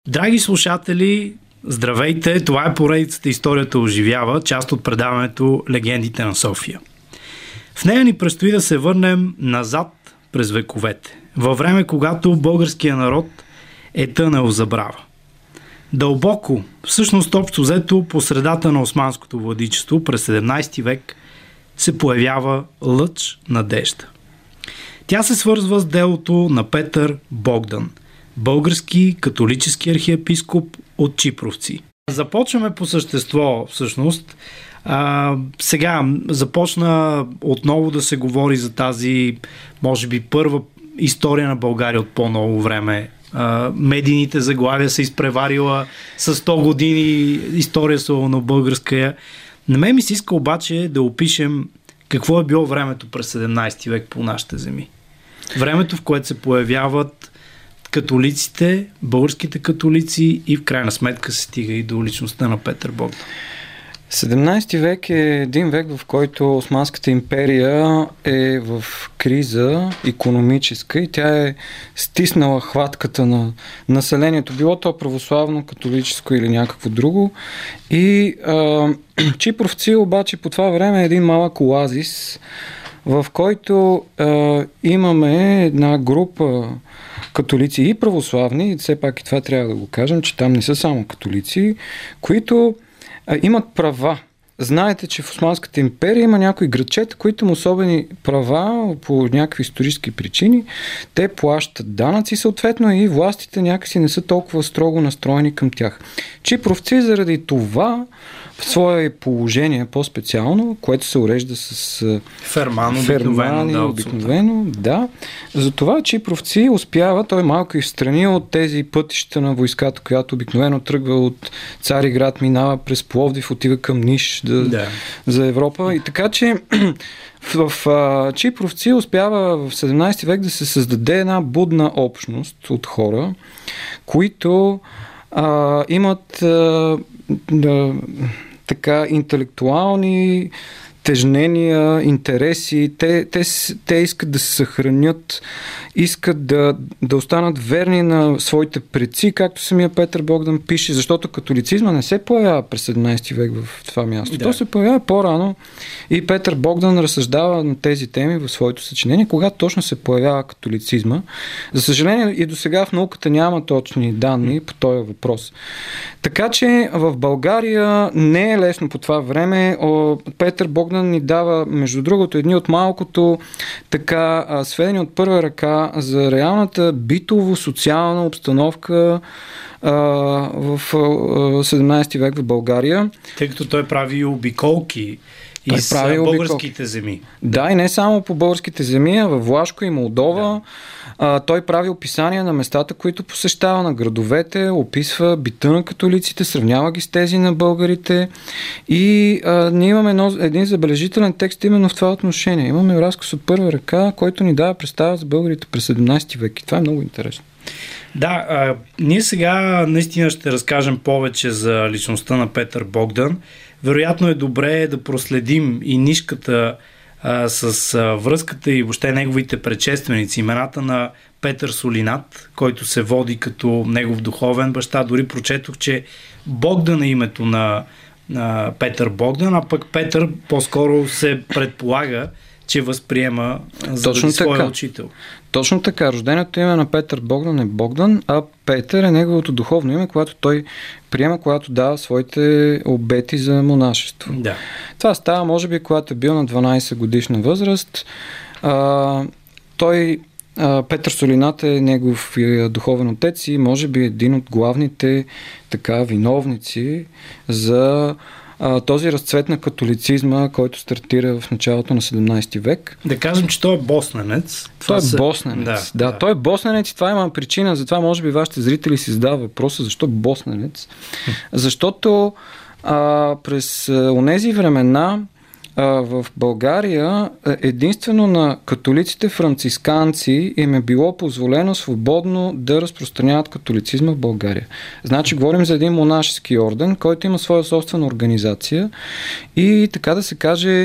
Драги слушатели, здравейте! Това е поредицата "Историята оживява", част от предаването "Легендите на София". В нея ни предстои да се върнем назад през вековете, във време, когато българския народ е тънал в забрава. Дълбоко, всъщност общо взето по средата на османското владичество през 17 век се появява лъч надежда. Тя се свързва с делото на Петър Богдан, български католически архиепископ от Чипровци. Започваме по същество, всъщност. Сега започна отново да се говори за тази, може би, първа история на България от по-ново време. Медийните заглавия са изпреварила с 100 години история славяно-българска. На мен ми се иска обаче да опишем какво е било времето през 17 век по нашите земи. Времето, в което се появяват католиците, българските католици и в крайна сметка се стига и до личността на Петър Богдан. 17 век е един век, в който Османската империя е в криза икономическа и тя е стиснала хватката на населението, било то православно, католическо или някакво друго. И Чипровци обаче по това време е един малък оазис, в който имаме една група католици и православни, и все пак и това трябва да го кажем, че там не са само католици, които имат права. Знаете, че в Османската империя има някои градчета, които имат особени права по някакви исторически причини. Те плащат данъци, съответно и властите някакси не са толкова строго настроени към тях. Чипровци заради това в свое положение по-специално, което се урежда с фермани обикновено, да. Затова Чипровци успява, той малко и в страни от тези пътища на войската, която обикновено тръгва от Цариград, минава през Пловдив, отива към Ниш за Европа. И така, че в Чипровци успява в 17 век да се създаде една будна общност от хора, които имат така интелектуални тежнения, интереси. Те искат да се съхранят, искат да останат верни на своите предци, както самия Петър Богдан пише, защото католицизма не се появява през 17 век в това място. Да. То се появява по-рано и Петър Богдан разсъждава на тези теми в своето съчинение, когато точно се появява католицизма. За съжаление и до сега в науката няма точни данни по този въпрос. Така че в България не е лесно по това време. Петър Богдан ни дава, между другото, едни от малкото така сведения от първа ръка за реалната битово-социална обстановка в 17 век в България. Тъй като той прави обиколки и с българските земи. Да, и не само по българските земи, а във Влашко и Молдова. Да. Той прави описания на местата, които посещава, на градовете, описва бита на католиците, сравнява ги с тези на българите. И ние имаме един забележителен текст именно в това отношение. Имаме разказ от първа ръка, който ни дава представа за българите през 17 век. И това е много интересно. Да, ние сега наистина ще разкажем повече за личността на Петър Богдан. Вероятно е добре да проследим и нишката с връзката и въобще неговите предшественици. Имената на Петър Солинат, който се води като негов духовен баща. Дори прочетох, че Богдан е името на Петър Богдан, а пък Петър по-скоро се предполага, че възприема за своя учител. Точно така. Рожденото име на Петър Богдан е Богдан, а Петър е неговото духовно име, което той приема, когато дава своите обети за монашество. Да. Това става, може би, когато е бил на 12 годишна възраст. Петър Солинат е негов духовен отец и може би един от главните виновници за този разцвет на католицизма, който стартира в началото на 17 век. Да кажем, че той е босненец. Босненец. Да, той е босненец и това има причина. Затова може би вашите зрители си задават въпроса защо босненец. Защото през онези времена в България единствено на католиците францисканци им е било позволено свободно да разпространяват католицизма в България. Значи говорим за един монашески орден, който има своя собствена организация и така да се каже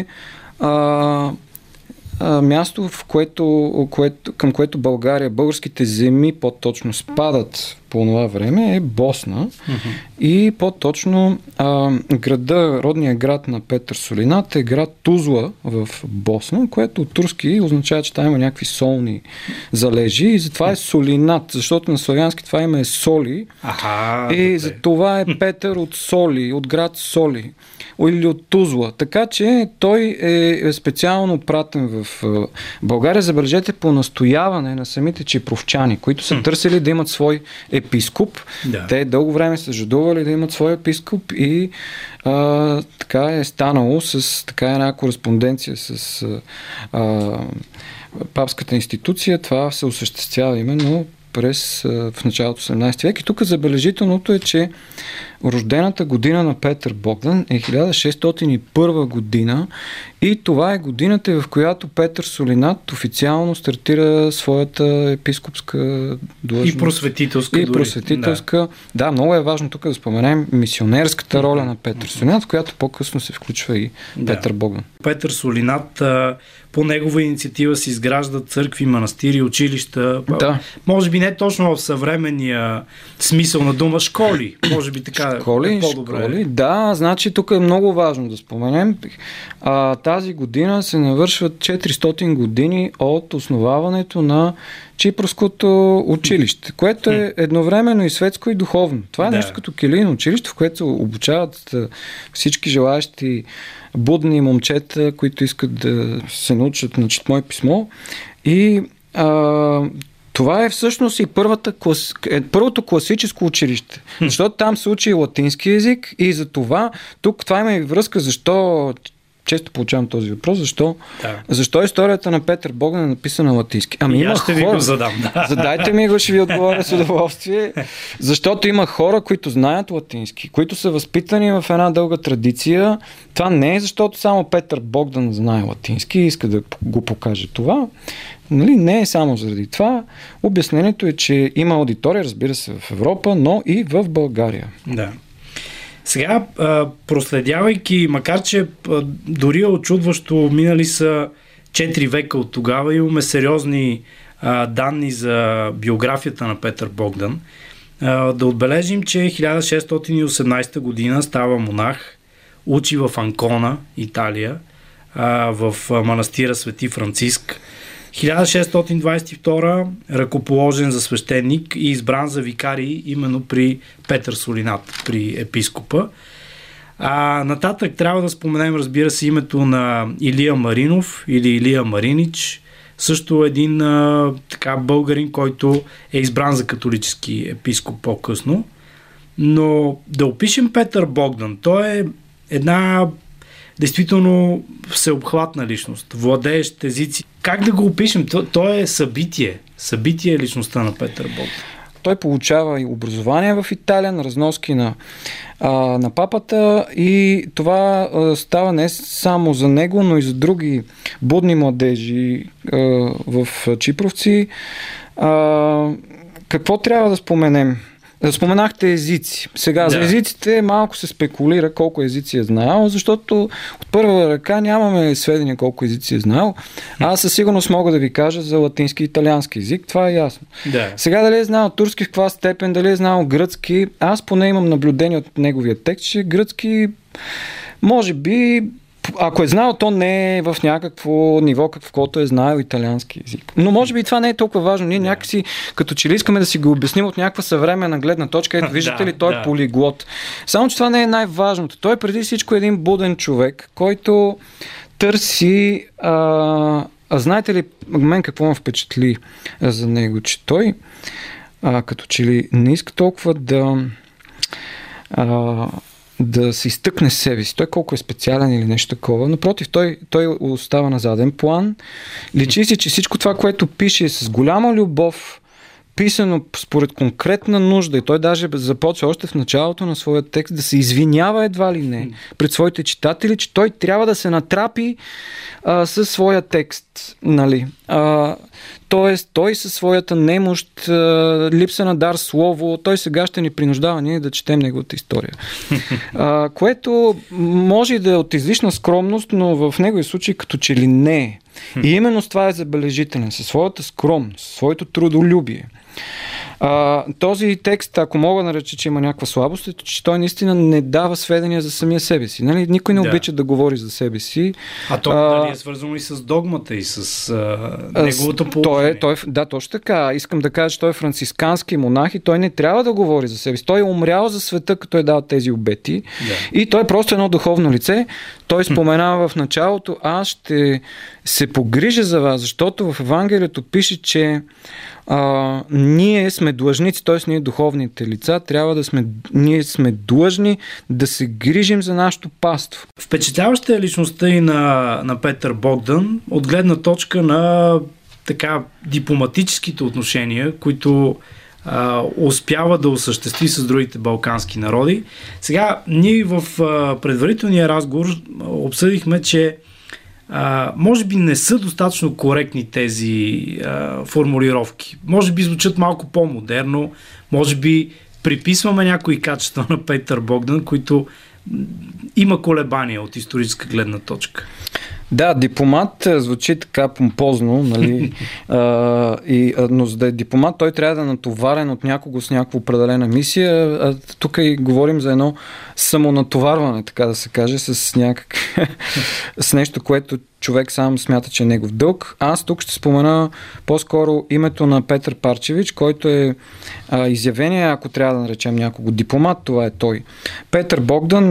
място, към което България, българските земи по-точно спадат по това време е Босна и по-точно родният град на Петър Солинат е град Тузла в Босна, което от турски означава, че там има някакви солни залежи и затова е Солинат, защото на славянски това име е Соли и за това е Петър от Соли, от град Соли или от Тузла. Така че той е специално пратен в България, забележете, по настояване на самите чипровчани, които са търсили да имат свой епископ. Да. Те дълго време са жадували да имат свой епископ и така е станало с така една кореспонденция с папската институция. Това се осъществява именно в началото 18 век. И тук забележителното е, че рождената година на Петър Богдан е 1601 година и това е годината, в която Петър Солинат официално стартира своята епископска длъжност. И просветителска. И просветителска. Да, много е важно тук да споменем мисионерската роля на Петър Солинат, в която по-късно се включва и Петър Богдан. Петър Солинат по негова инициатива се изграждат църкви, манастири, училища. Да. Може би не точно в съвременния смисъл на дума школи. Може би така школи. Да, значи тук е много важно да споменем. Тази година се навършват 400 години от основаването на Чипровското училище, което е едновременно и светско и духовно. Това е нещо като келийно училище, в което се обучават всички желаящи будни момчета, които искат да се научат на четмо и писмо. И това е всъщност и първото класическо училище, защото там се учи и латински език и за това тук това има и връзка, защо често получавам този въпрос, защо историята на Петър Богдан е написана на латински. Аз ще ви го задам. Задайте ми го, ще ви отговоря с удоволствие. Защото има хора, които знаят латински, които са възпитани в една дълга традиция. Това не е защото само Петър Богдан знае латински и иска да го покаже това. Не е само заради това. Обяснението е, че има аудитория, разбира се, в Европа, но и в България. Да. Сега, проследявайки, макар че дори е очудващо, минали са 4 века от тогава, имаме сериозни данни за биографията на Петър Богдан, да отбележим, че 1618 година става монах, учи в Анкона, Италия, в манастира Свети Франциск. 1622 ръкоположен за свещеник и избран за викарий именно при Петър Солинат, при епископа. Нататък трябва да споменем, разбира се, името на Илия Маринов или Илия Маринич, също един българин, който е избран за католически епископ по-късно. Но да опишем Петър Богдан, той е една действително всеобхватна личност, владеещ езици. Как да го опишем? Той е събитие. Събитие е личността на Петър Богдан. Той получава и образование в Италия, на разноски на папата и това става не само за него, но и за други будни младежи в Чипровци. Какво трябва да споменем? Споменахте езици. Сега за езиците малко се спекулира колко езици е знаел, защото от първа ръка нямаме сведения колко езици е знаел. Аз със сигурност мога да ви кажа за латински и италиански език, това е ясно. Да. Сега дали е знал турски в каква степен, дали е знал гръцки, аз поне имам наблюдение от неговия текст, че гръцки може би, ако е знал, то не е в някакво ниво, каквото е знаел италиански език. Но може би това не е толкова важно. Ние някакси, като че ли искаме да си го обясним от някаква съвременна гледна точка, ето виждате ли, той е полиглот. Само, че това не е най-важното. Той е преди всичко един буден човек, който търси... знаете ли, мен какво ме впечатли за него, че той като че ли не иска толкова да се изтъкне себе си. Той колко е специален или нещо такова. Напротив, той остава на заден план. Личи си, че всичко това, което пише е с голяма любов, писано според конкретна нужда и той даже започва още в началото на своя текст да се извинява едва ли не пред своите читатели, че той трябва да се натрапи със своя текст. Нали? Тоест, той със своята немощ, липса на дар слово, той сега ще ни принуждава ние да четем неговата история. Което може да е от излишна скромност, но в неговия случай като че ли не е. И именно с това е забележителен, със своята скромност, своето трудолюбие. Този текст, ако мога да нареча, че има някаква слабост, е, че той наистина не дава сведения за самия себе си. Нали? Никой не обича да говори за себе си. А то дали е свързано и с догмата и с неговото положение? Да, точно така. Искам да кажа, че той е францискански монах и той не трябва да говори за себе си. Той е умрял за света, като е дал тези обети. Да. И той е просто едно духовно лице. Той споменава в началото: аз ще се погрижа за вас, защото в Евангелието пише, че ние сме длъжници, т.е. ние духовните лица, ние сме длъжни да се грижим за нашето паство. Впечатляваща е личността и на Петър Богдан от гледна точка на така дипломатическите отношения, които успява да осъществи с другите балкански народи. Сега, ние в предварителния разговор обсъдихме, че може би не са достатъчно коректни тези формулировки. Може би звучат малко по-модерно, може би приписваме някои качества на Петър Богдан, които има колебания от историческа гледна точка. Да, дипломат звучи така помпозно, нали? Но за да е дипломат, той трябва да е натоварен от някого с някаква определена мисия. Тук и говорим за едно самонатоварване, така да се каже, с нещо, което човек сам смята, че е негов дълг. Аз тук ще спомена по-скоро името на Петър Парчевич, който е изявение, ако трябва да наречем някого дипломат, това е той. Петър Богдан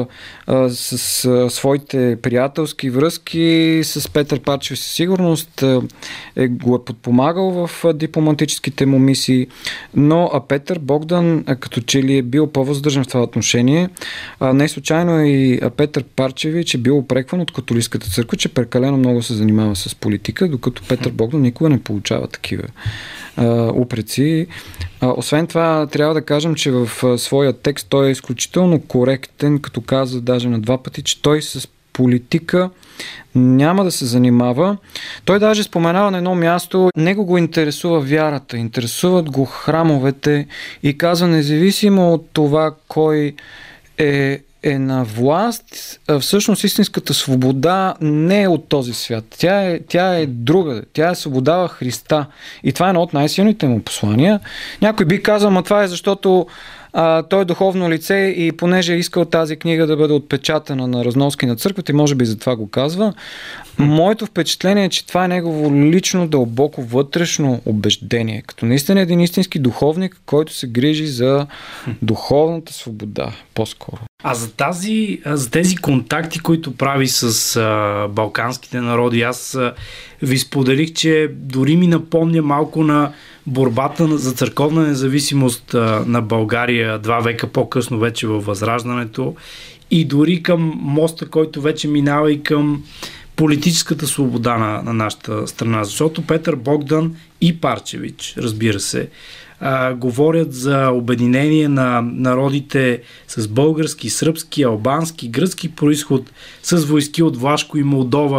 с своите приятелски връзки с Петър Парчевич със сигурност го е подпомагал в дипломатическите му мисии, но Петър Богдан като че ли е бил по-въздържан в това отношение. Не случайно и Петър Парчевич е бил упрекван от католическата църква, че прекалено много се занимава с политика, докато Петър Богдан никога не получава такива упреци. Освен това, трябва да кажем, че в своя текст той е изключително коректен, като каза даже на 2 пъти, че той с политика няма да се занимава. Той даже споменава на едно място, него го интересува вярата, интересуват го храмовете и казва, независимо от това кой е на власт, всъщност истинската свобода не е от този свят. Тя е друга. Тя е свобода в Христа. И това е едно от най-силните му послания. Някой би казал, ама това е защото той е духовно лице и понеже е искал тази книга да бъде отпечатана на разноски на църквата и може би затова го казва. Моето впечатление е, че това е негово лично дълбоко вътрешно убеждение. Като наистина един истински духовник, който се грижи за духовната свобода по-скоро. А за тези контакти, които прави с балканските народи, аз ви споделих, че дори ми напомня малко на борбата за църковна независимост на България 2 века по-късно вече във Възраждането и дори към моста, който вече минава и към политическата свобода на нашата страна. Защото Петър Богдан и Парчевич, разбира се, говорят за обединение на народите с български, сръбски, албански, гръцки произход, с войски от Влашко и Молдова,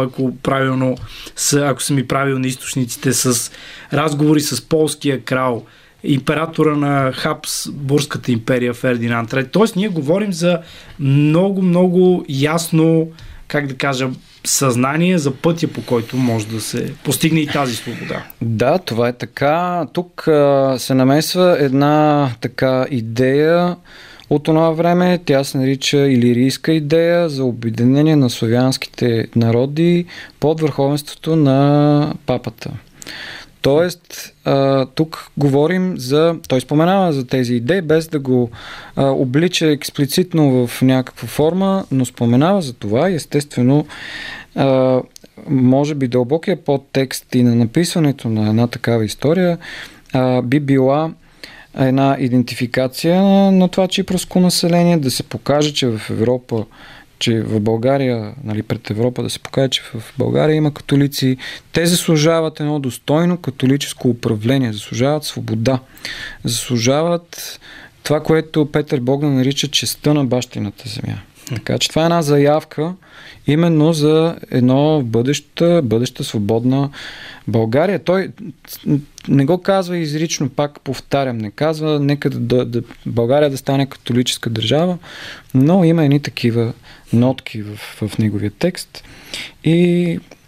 ако са ми правилни източниците, с разговори с полския крал, императора на Хабсбургската империя Фердинанд III. Тоест ние говорим за много, много ясно, как да кажа, съзнание за пътя, по който може да се постигне и тази свобода. Да, това е така. Тук се намесва една така идея от това време. Тя се нарича илирийска идея за обединение на славянските народи под върховенството на папата. Тоест, тук говорим той споменава за тези идеи, без да го облича експлицитно в някаква форма, но споменава за това и естествено може би дълбокия подтекст и на написването на една такава история би била една идентификация на това чипраско население, да се покаже, че в Европа, че в България, нали, пред Европа да се покаже, че в България има католици. Те заслужават едно достойно католическо управление, заслужават свобода, заслужават това, което Петър Богдан нарича честта на бащината земя. Така че това е една заявка именно за едно бъдеща свободна България. Той не го казва изрично, пак повтарям, не казва нека да България да стане католическа държава, но има едни такива нотки в неговия текст и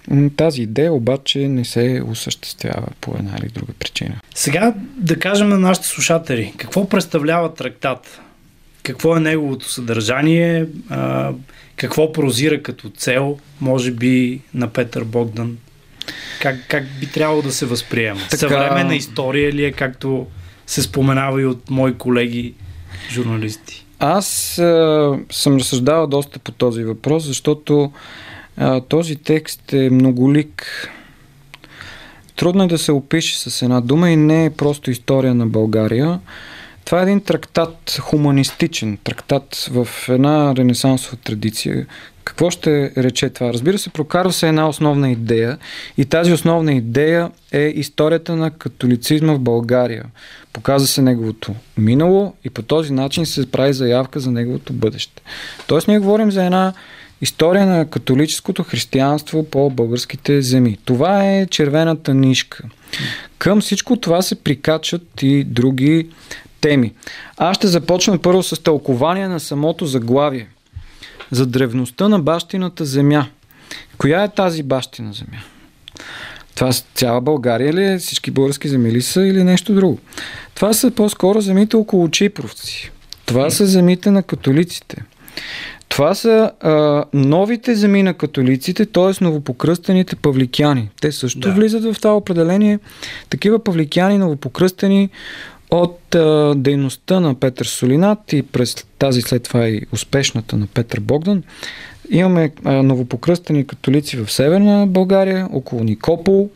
Тази идея обаче не се осъществява по една или друга причина. Сега да кажем на нашите слушатели, какво представлява трактат? Какво е неговото съдържание? Какво прозира като цел, може би, на Петър Богдан? Как би трябвало да се възприема? Съвременна история ли е, както се споменава и от мои колеги журналисти? Аз съм разсъждавал доста по този въпрос, защото този текст е многолик. Трудно е да се опише с една дума и не е просто история на България. Това е един трактат, хуманистичен трактат в една ренесансова традиция. Какво ще рече това? Разбира се, прокарва се една основна идея и тази основна идея е историята на католицизма в България. Показва се неговото минало и по този начин се прави заявка за неговото бъдеще. Тоест ние говорим за една история на католическото християнство по българските земи. Това е червената нишка. Към всичко това се прикачат и други теми. Аз ще започна първо с тълкование на самото заглавие. За древността на бащината земя. Коя е тази бащина земя? Това цяла България ли е? Всички български земи ли са или нещо друго? Това са по-скоро земите около Чипровци. Това са земите на католиците. Това са новите земи на католиците, т.е. новопокръстените павликяни. Те също влизат в това определение. Такива павликяни, новопокръстени от дейността на Петър Солинат и през тази след това и успешната на Петър Богдан. Имаме новопокръстени католици в Северна България, около Никопол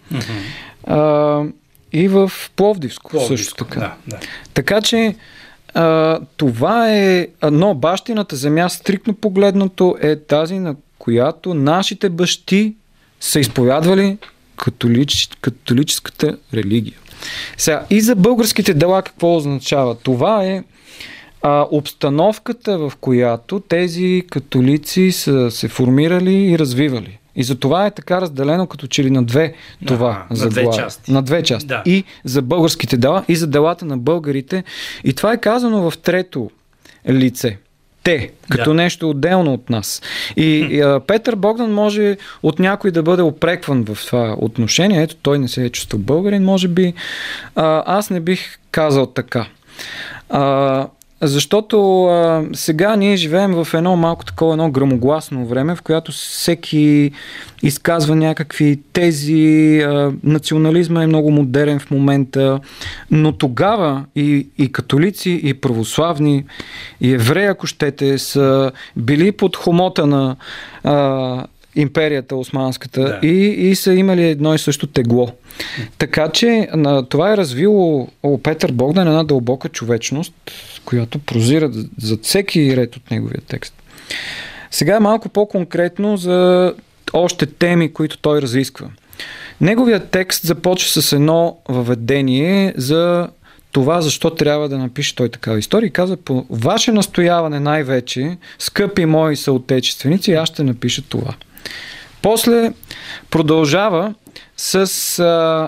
и в Пловдивско също така. Да. Така че това е, но бащината земя, стриктно погледнато, е тази, на която нашите бащи са изповядвали католическата религия. Сега, и за българските дела какво означава? Това е обстановката, в която тези католици са се формирали и развивали. И за това е така разделено като че ли на две това на две части. Да. И за българските дела, и за делата на българите. И това е казано в трето лице. Те, като нещо отделно от нас. И Петър Богдан може от някой да бъде опрекван в това отношение. Ето, той не се е чувствал българин, може би. Аз не бих казал така. Защото сега ние живеем в едно гръмогласно време, в което всеки изказва някакви тези, национализма е много модерен в момента, но тогава и католици, и православни, и евреи, ако щете, са били под хомота на империята османската и са имали едно и също тегло. Така че това е развило Петър Богдан една дълбока човечност, която прозира зад всеки ред от неговия текст. Сега е малко по-конкретно за още теми, които той разисква. Неговият текст започва с едно въведение за това, защо трябва да напише той такава история. И казва, по ваше настояване най-вече, скъпи мои съотечественици, аз ще напиша това. После продължава с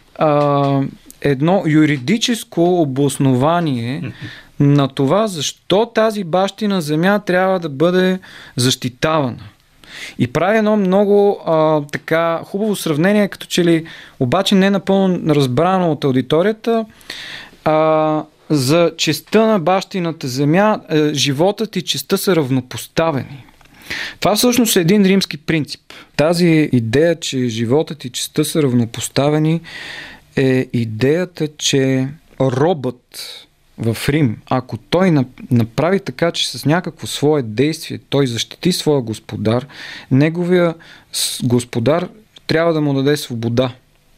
едно юридическо обоснование на това, защо тази бащина земя трябва да бъде защитавана. И прави едно много така хубаво сравнение, като че ли обаче не напълно разбрано от аудиторията, за честта на бащината земя, животът и честта са равнопоставени. Това всъщност е един римски принцип. Тази идея, че животът и честта са равнопоставени, е идеята, че робът в Рим, ако той направи така, че с някакво свое действие той защити своя господар, неговия господар трябва да му даде свобода.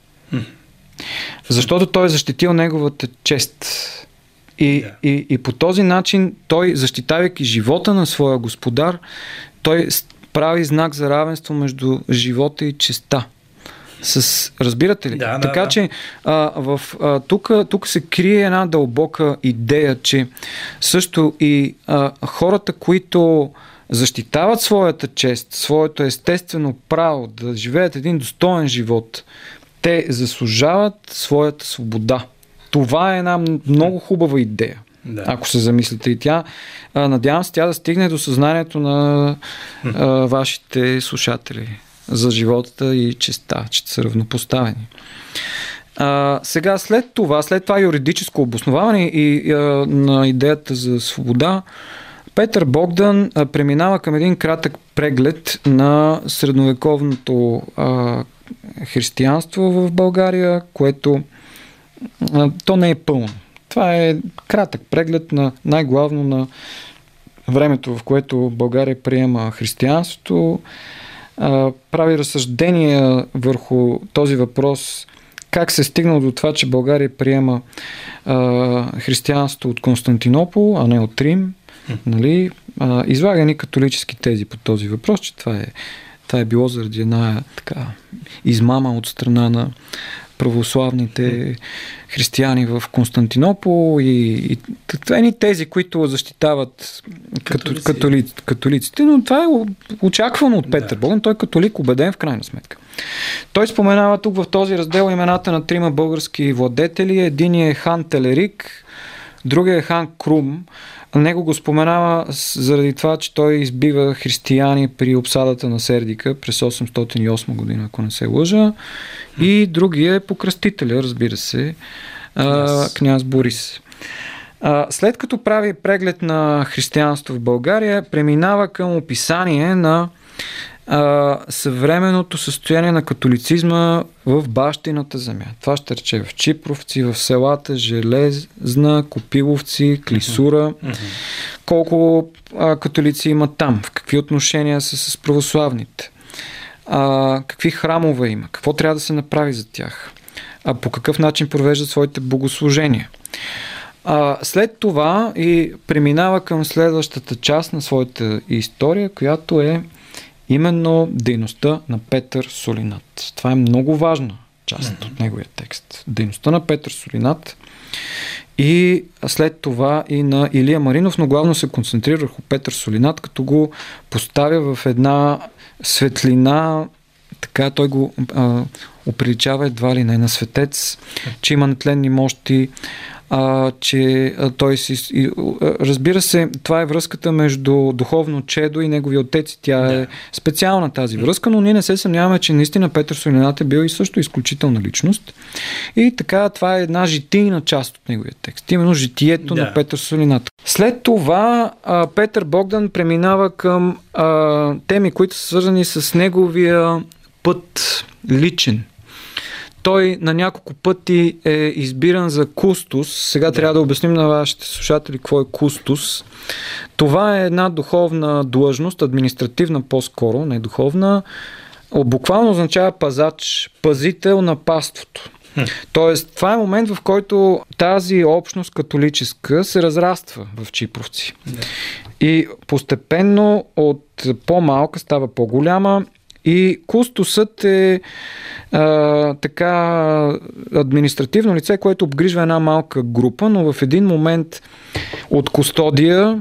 Защото той е защитил неговата чест. И по този начин той, защитавайки живота на своя господар, той прави знак за равенство между живота и честта. Разбирате ли? Така че тук се крие една дълбока идея, че също и хората, които защитават своята чест, своето естествено право да живеят един достоен живот, те заслужават своята свобода. Това е една много хубава идея. Ако се замислите. И тя, надявам се, тя да стигне до съзнанието на вашите слушатели. за живота и честта, че са равнопоставени. Сега след това юридическо обосноваване на идеята за свобода, Петър Богдан преминава към един кратък преглед на средновековното християнство в България, което то не е пълно. Това е кратък преглед на най-главно на времето, в което България приема християнството, прави разсъждения върху този въпрос, как се е стигнало до това, че България приема християнство от Константинопол, а не от Рим. Нали? Излага ни католически тези по този въпрос, че това е било заради една така измама от страна на православните християни в Константинопол и тези, които защитават католиците, но това е очаквано от Петър Богдан. Той е католик, убеден в крайна сметка. Той споменава тук в този раздел имената на 3 български владетели. Единият е хан Телерик, другият е хан Крум. Него го споменава заради това, че той избива християни при обсадата на Сердика през 808 година, ако не се лъжа. И другия е покръстителя, разбира се, княз Борис. След като прави преглед на християнство в България, преминава към описание на съвременното състояние на католицизма в бащината земя. Това ще рече в Чипровци, в селата Железна, Копиловци, Клисура. Колко католици има там? В какви отношения са с православните? Какви храмове има? Какво трябва да се направи за тях? По какъв начин провеждат своите богослужения? След това и преминава към следващата част на своята история, която е именно дейността на Петър Солинат. Това е много важна част от неговия текст. Дейността на Петър Солинат и след това и на Илия Маринов, но главно се концентрира върху Петър Солинат, като го поставя в една светлина, така той го оприличава едва ли не на светец, че има нетленни мощи, че той си... Разбира се, това е връзката между духовно чедо и неговия отец и тя е специална тази връзка, но ние не се съмняваме, че наистина Петър Солинат е бил и също изключителна личност. И така, това е една житийна част от неговия текст. Именно житието на Петър Солинат. След това Петър Богдан преминава към теми, които са свързани с неговия път личен. Той на няколко пъти е избиран за кустос. Сега трябва да обясним на вашите слушатели какво е кустос. Това е една духовна длъжност, административна по-скоро, не духовна. Буквално означава пазач, пазител на паството. Тоест, това е момент, в който тази общност католическа се разраства в Чипровци. И постепенно от по-малка става по-голяма. И кустосът е така административно лице, което обгрижва една малка група, но в един момент от кустодия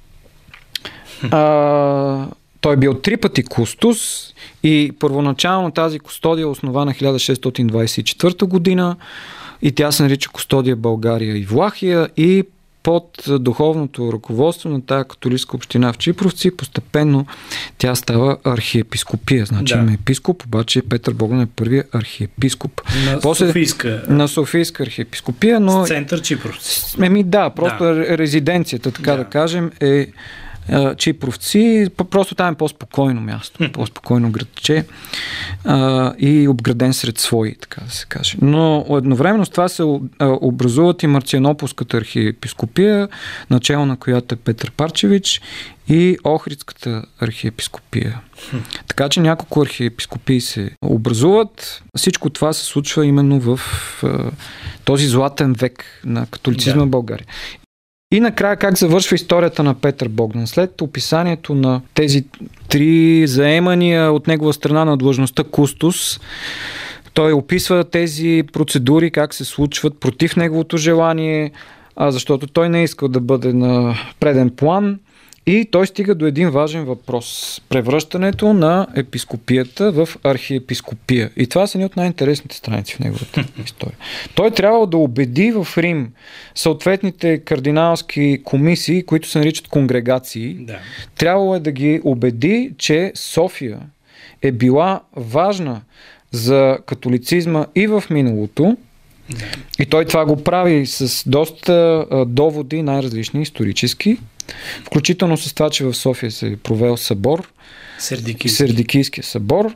той е бил 3 пъти кустос и първоначално тази кустодия е основана 1624 година и тя се нарича Кустодия България и Влахия и под духовното ръководство на тази католическа община в Чипровци постепенно тя става архиепископия. Значи има епископ, обаче Петър Богдан е първият архиепископ. На Софийска архиепископия, но... С център Чипровци. Просто резиденцията, така да кажем, е Чипровци. Просто там е по-спокойно място, по-спокойно градче и обграден сред свои, така да се каже. Но едновременно с това се образуват и Марцианополската архиепископия, начало на която е Петър Парчевич, и Охридската архиепископия. Така че няколко архиепископии се образуват. Всичко това се случва именно в този златен век на католицизма в България. И накрая как завършва историята на Петър Богдан. След описанието на тези 3 заемания от негова страна на длъжността кустос, той описва тези процедури, как се случват против неговото желание, защото той не е искал да бъде на преден план. И той стига до един важен въпрос. Превръщането на епископията в архиепископия. И това са едни от най-интересните страници в неговата история. Той трябвало да убеди в Рим съответните кардиналски комисии, които се наричат конгрегации. Трябвало е да ги убеди, че София е била важна за католицизма и в миналото, и той това го прави с доста доводи, най-различни исторически, включително с това, че в София се е провел събор, Сердикийския събор,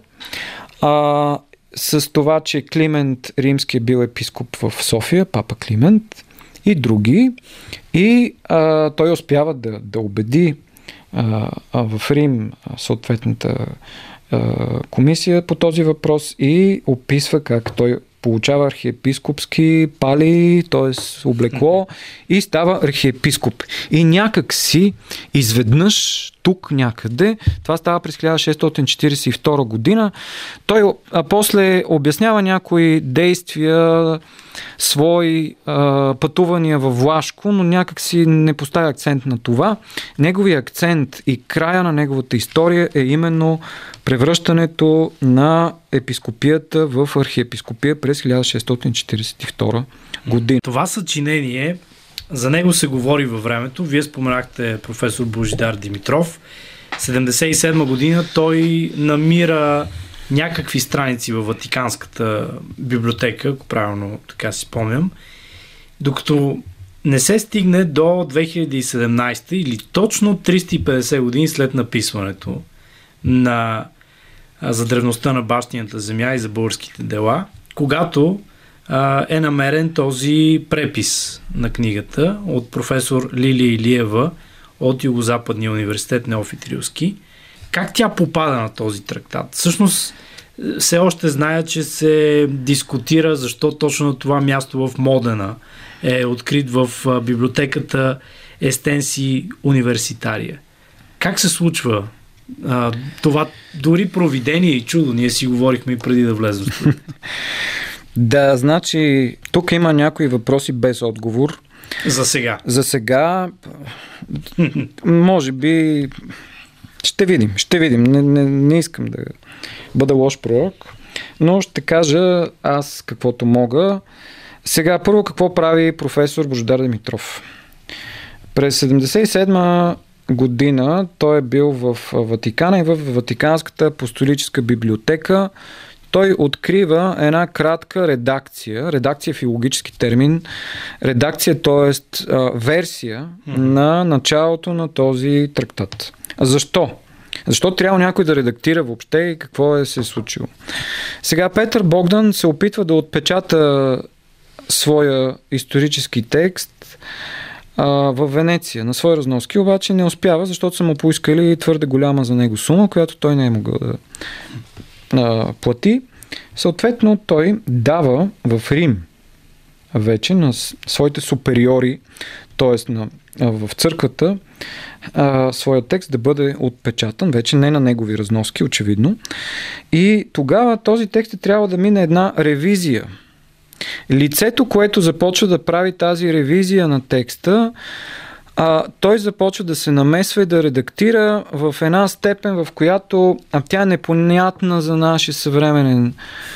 с това, че Климент Римски е бил епископ в София, папа Климент и други, и той успява да убеди в Рим съответната комисия по този въпрос и описва как той получава архиепископски пали, т.е. облекло, и става архиепископ. И някак си изведнъж тук някъде, това става през 1642 година, той после обяснява някои действия, свои пътувания във Влашко, но някак си не поставя акцент на това. Неговият акцент и края на неговата история е именно превръщането на епископията в архиепископия през 1642 година. Това съчинение, за него се говори във времето. Вие споменахте професор Божидар Димитров. 1977 година той намира някакви страници във Ватиканската библиотека, ако правилно така си спомням, докато не се стигне до 2017 или точно 350 години след написването за древността на бащината земя и за българските дела, когато е намерен този препис на книгата от професор Лилия Илиева от Югозападния университет Неофит Рилски. Как тя попада на този трактат? Всъщност, все още зная, че се дискутира защо точно на това място в Модена е открит в библиотеката Естенси Университария. Как се случва това? Дори провидение и чудо. Ние си говорихме и преди да влезем в това. Да, значи, тук има някои въпроси без отговор. За сега. За сега, може би, ще видим. Не искам да бъда лош пророк, но ще кажа аз каквото мога. Сега, първо, какво прави професор Божидар Димитров? През 1977 година той е бил в Ватикана и в Ватиканската апостолическа библиотека. Той открива една кратка редакция филологически термин, редакция, т.е. версия на началото на този трактат. Защо? Защо трябва някой да редактира въобще и какво се случило? Сега Петър Богдан се опитва да отпечата своя исторически текст в Венеция на свои разноски, обаче не успява, защото са му поискали твърде голяма за него сума, която той не е могъл да плати. Съответно, той дава в Рим вече на своите супериори, т.е. в църквата, своя текст да бъде отпечатан, вече не на негови разноски, очевидно. И тогава този текст трябва да мине една ревизия. Лицето, което започва да прави тази ревизия на текста, той започва да се намесва и да редактира в една степен, в която тя е непонятна за нашия съвременен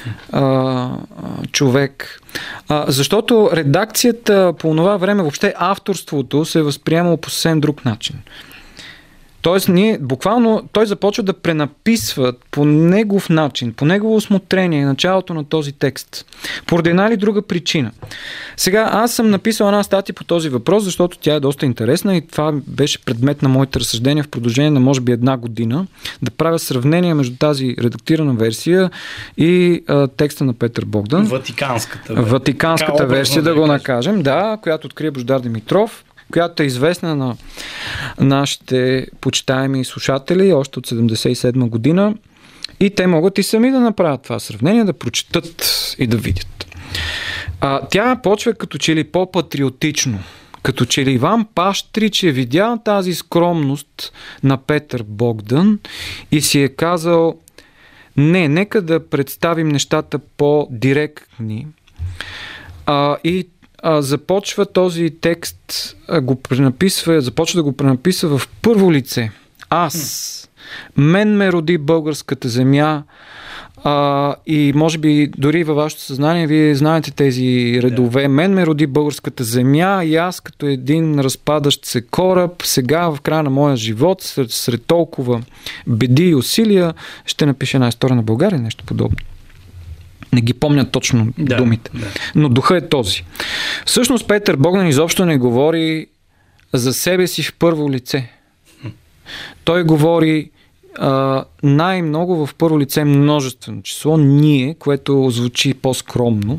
човек. Защото редакцията по това време, въобще авторството се е възприемало по съвсем друг начин. Тоест, буквално той започва да пренаписва по негов начин, по негово усмотрение началото на този текст. Поради една или друга причина. Сега, аз съм написал една статия по този въпрос, защото тя е доста интересна и това беше предмет на моите разсъждения в продължение на може би една година, да правя сравнение между тази редактирана версия и текста на Петър Богдан. Ватиканската версия, да го накажем, да, която открие Божидар Димитров, която е известна на нашите почитаеми слушатели още от 1977 година, и те могат и сами да направят това сравнение, да прочитат и да видят. Тя почва като че ли по-патриотично, като че ли Иван Пащрич е видял тази скромност на Петър Богдан и си е казал: нека да представим нещата по-директни. И започва този текст, започва да го пренаписва в първо лице. Мен ме роди българската земя, И може би дори във вашето съзнание вие знаете тези редове. Мен ме роди българската земя и аз като един разпадащ се кораб, сега в края на моя живот, сред толкова беди и усилия, ще напиша една история на България, нещо подобно. Не ги помня точно думите. Да. Но духа е този. Всъщност Петър Богдан изобщо не говори за себе си в първо лице. Той говори най-много в първо лице множествено число, ние, което звучи по-скромно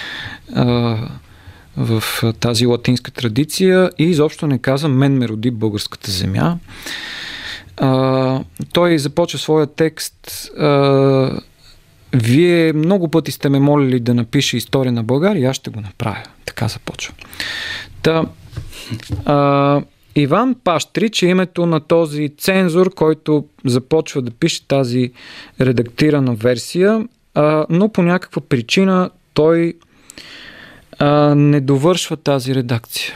в тази латинска традиция и изобщо не казва мен ме роди българската земя. Той започва своя текст вие много пъти сте ме молили да напиша история на България и аз ще го направя. Така започва. Иван Пащрич е името на този цензор, който започва да пише тази редактирана версия, но по някаква причина той не довършва тази редакция.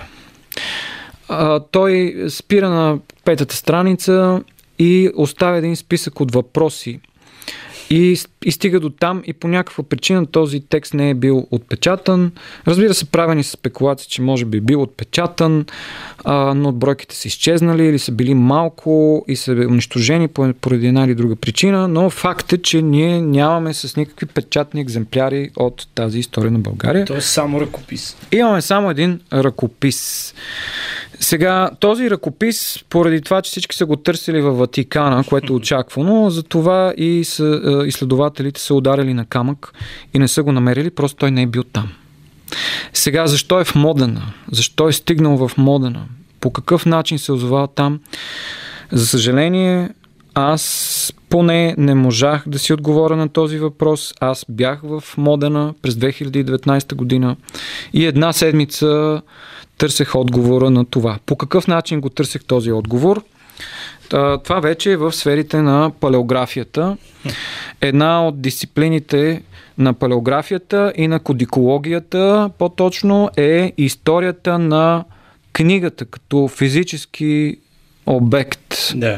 Той спира на 5-та страница и оставя един списък от въпроси. И стига до там и по някаква причина този текст не е бил отпечатан. Разбира се, правени са спекулации, че може би бил отпечатан, но отбройките са изчезнали или са били малко и са унищожени поради една или друга причина, но факт е, че ние нямаме с никакви печатни екземпляри от тази история на България. То е само ръкопис. Имаме само един ръкопис. Сега, този ръкопис, поради това, че всички са го търсили във Ватикана, което е очаквано, затова и изследователите са ударили на камък и не са го намерили, просто той не е бил там. Сега, защо е в Модена? Защо е стигнал в Модена? По какъв начин се озовал там? За съжаление, аз поне не можах да си отговоря на този въпрос. Аз бях в Модена през 2019 година и една седмица търсех отговора на това. По какъв начин го търсех този отговор? Това вече е в сферите на палеографията. Една от дисциплините на палеографията и на кодикологията, по-точно е историята на книгата като физически обект. Да.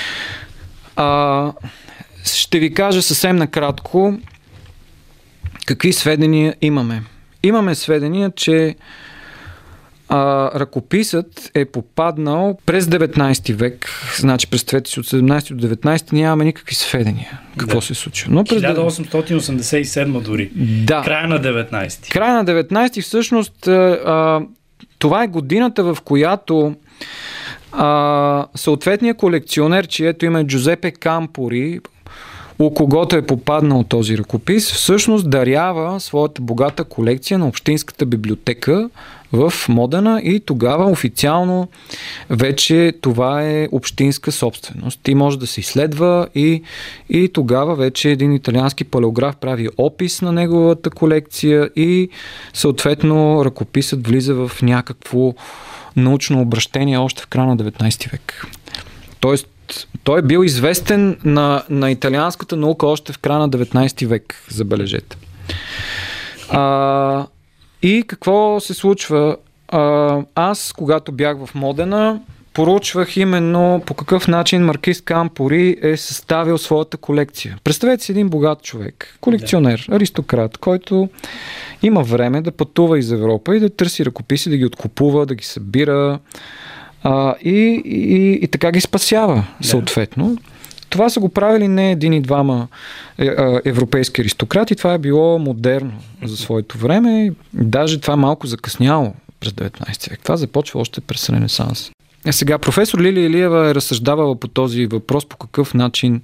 Ще ви кажа съвсем накратко какви сведения имаме. Имаме сведения, че ръкописът е попаднал през 19 век, значи през цвете си от 17 до 19 нямаме никакви сведения какво се случва. Но през 1887 дори. Да. Края на 19. Края на 19 всъщност това е годината, в която съответният колекционер, чието име е Джузепе Кампори, у когото е попаднал този ръкопис, всъщност дарява своята богата колекция на Общинската библиотека в Модена и тогава официално вече това е общинска собственост. И може да се изследва и тогава вече един италиански палеограф прави опис на неговата колекция и съответно ръкописът влиза в някакво научно обращение още в края на 19 век. Тоест той е бил известен на италианската наука още в края на 19 век, забележете. И какво се случва? Аз, когато бях в Модена, поручвах именно по какъв начин маркиз Кампори е съставил своята колекция. Представете си един богат човек, колекционер, аристократ, който има време да пътува из Европа и да търси ръкописи, да ги откупува, да ги събира и така ги спасява, съответно. Това са го правили не един и двама европейски аристократи, това е било модерно за своето време, даже това е малко закъсняло през 19 век. Това започва още през Ренесанс. Сега професор Лилия Илиева е разсъждавала по този въпрос, по какъв начин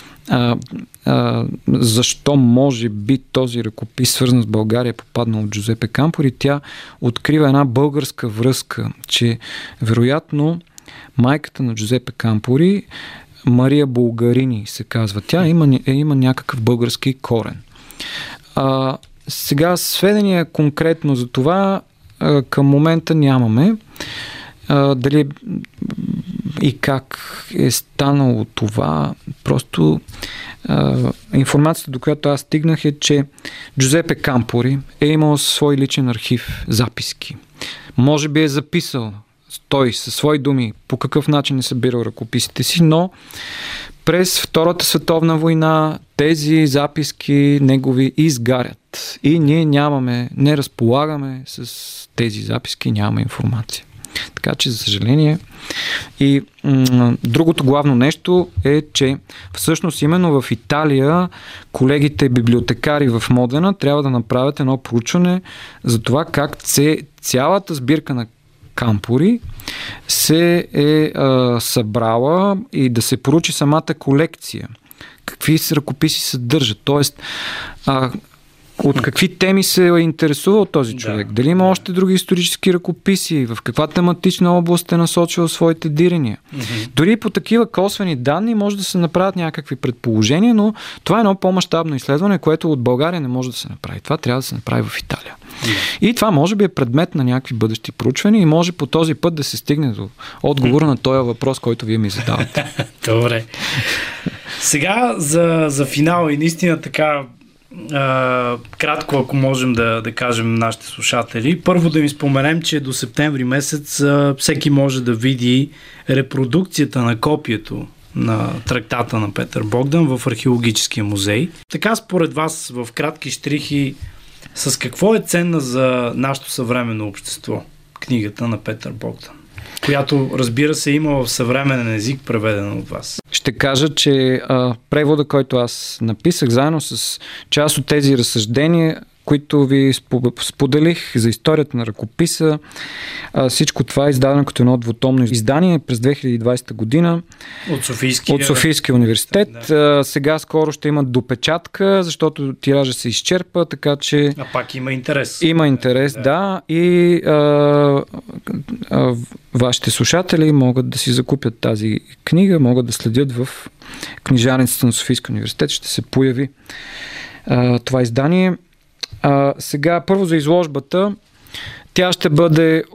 защо може би този ръкопис, свързан с България, е попаднал от Джузепе Кампори. Тя открива една българска връзка, че вероятно майката на Джузепе Кампори, Мария Булгарини се казва. Тя има някакъв български корен. Сега сведения конкретно за това към момента нямаме. Дали и как е станало това, просто информацията, до която аз стигнах е, че Джузепе Кампори е имал свой личен архив, записки. Може би е записал той със свои думи по какъв начин е събирал ръкописите си, но през Втората световна война тези записки негови изгарят и ние не разполагаме с тези записки, нямаме информация. Така че, за съжаление, и другото главно нещо е, че всъщност именно в Италия колегите библиотекари в Модена трябва да направят едно проучване за това как цялата сбирка на Кампори се е събрала и да се проучи самата колекция. Какви ръкописи съдържат, т.е. от какви теми се е интересувал този човек? Дали има още други исторически ръкописи? В каква тематична област е насочил своите дирения? Дори по такива косвени данни може да се направят някакви предположения, но това е едно по-мащабно изследване, което от България не може да се направи. Това трябва да се направи в Италия. И това може би е предмет на някакви бъдещи проучвания и може по този път да се стигне до отговора на този въпрос, който вие ми задавате. Добре. Сега за финал и наистина така кратко, ако можем да кажем нашите слушатели. Първо да ми споменем, че до септември месец всеки може да види репродукцията на копието на трактата на Петър Богдан в Археологическия музей. Така според вас в кратки щрихи с какво е ценна за нашето съвременно общество книгата на Петър Богдан, която, разбира се, има в съвременен език, преведена от вас? Ще кажа, че превода, който аз написах, заедно с част от тези разсъждения, които ви споделих за историята на ръкописа, всичко това е издадено като едно двутомно издание през 2020 година от Софийския университет. Да. Сега скоро ще имат допечатка, защото тиража се изчерпа, така че... А пак има интерес. Има интерес, да. И вашите слушатели могат да си закупят тази книга, могат да следят в книжарницата на Софийския университет. Ще се появи това издание. Сега първо за изложбата. Тя ще бъде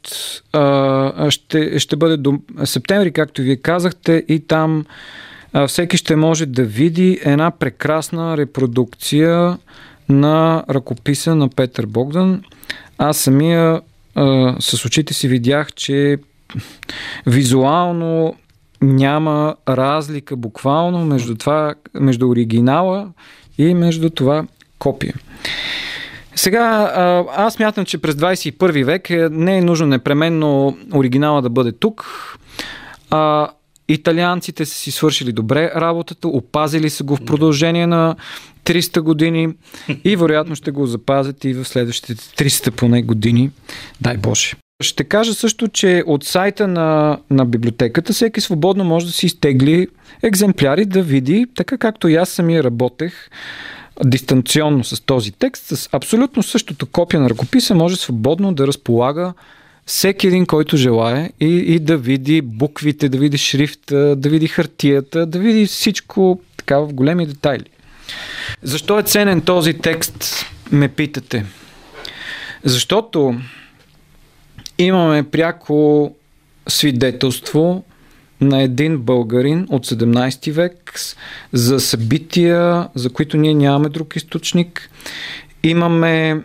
ще бъде до септември, както вие казахте, и там всеки ще може да види една прекрасна репродукция на ръкописа на Петър Богдан. Аз самия с очите си видях, че визуално няма разлика буквално между оригинала и между това копие. Сега, аз смятам, че през 21 век не е нужно непременно оригинала да бъде тук. Италианците са си свършили добре работата, опазили са го в продължение на 300 години и вероятно ще го запазят и в следващите 300 поне години. Дай Боже. Ще кажа също, че от сайта на библиотеката всеки свободно може да си изтегли екземпляри, да види, така както и аз самия работех дистанционно с този текст, с абсолютно същото копие на ръкописа може свободно да разполага всеки един, който желае и да види буквите, да види шрифта, да види хартията, да види всичко така в големи детайли. Защо е ценен този текст, ме питате? Защото имаме пряко свидетелство на един българин от 17 век за събития, за които ние нямаме друг източник. Имаме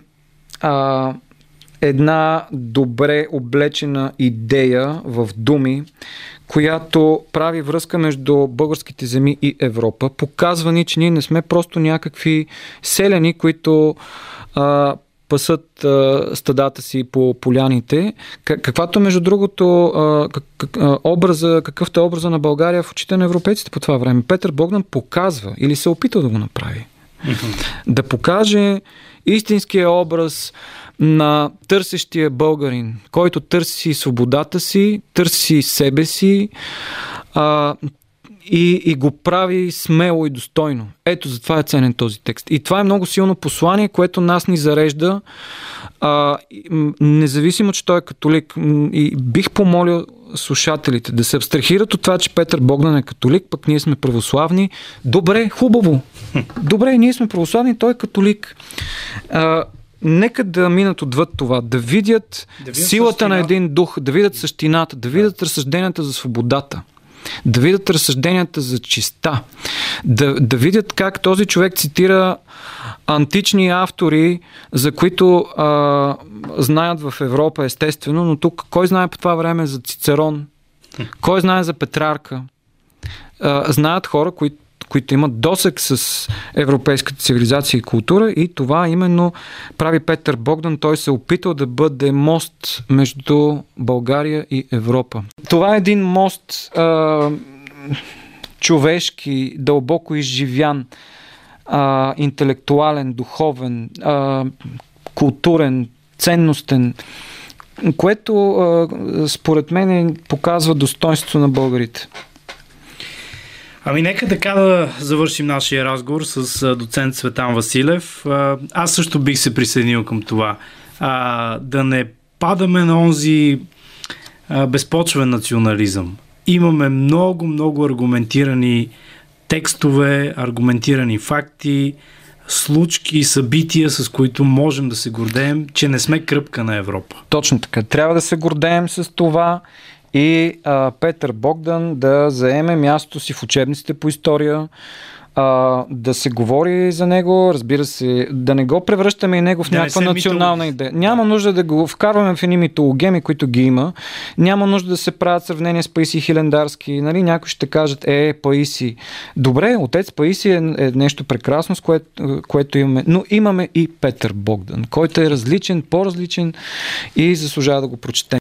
една добре облечена идея в думи, която прави връзка между българските земи и Европа. Показва ни, че ние не сме просто някакви селяни, които пасат стадата си по поляните. Каквато, между другото, какъвто е образа на България в очите на европейците по това време. Петър Богдан показва или се опитал да го направи. Да покаже истинския образ на търсещия българин, който търси свободата си, търси себе си и го прави смело и достойно. Ето, затова е ценен този текст. И това е много силно послание, което нас ни зарежда, независимо, че той е католик. И бих помолил слушателите да се абстрахират от това, че Петър Богдан е католик, пък ние сме православни. Добре, хубаво. Добре, ние сме православни, той е католик. Нека да минат отвъд това, да видят силата на един дух, да видят същината, да видят разсъжденията за свободата. да видят разсъжденията за чиста, да видят как този човек цитира антични автори, за които знаят в Европа, естествено, но тук кой знае по това време за Цицерон, кой знае за Петрарка. Знаят хора, които имат досег с европейската цивилизация и култура, и това именно прави Петър Богдан. Той се опитал да бъде мост между България и Европа. Това е един мост човешки, дълбоко изживян, интелектуален, духовен, културен, ценностен, което според мен показва достоинството на българите. Ами нека така да завършим нашия разговор с доцент Цветан Василев. Аз също бих се присъединил към това. Да не падаме на онзи безпочвен национализъм. Имаме много аргументирани текстове, аргументирани факти, случки, събития, с които можем да се гордеем, че не сме кръпка на Европа. Точно така. Трябва да се гордеем с това и Петър Богдан да заеме мястото си в учебниците по история, да се говори за него, разбира се, да не го превръщаме и него в някаква национална идея. Няма нужда да го вкарваме в едни митологеми, които ги има. Няма нужда да се правят сравнения с Паисий Хилендарски. Нали? Някои ще кажат, Паисий. Добре, отец Паисий е нещо прекрасно, с което имаме. Но имаме и Петър Богдан, който е различен, по-различен и заслужава да го прочетем.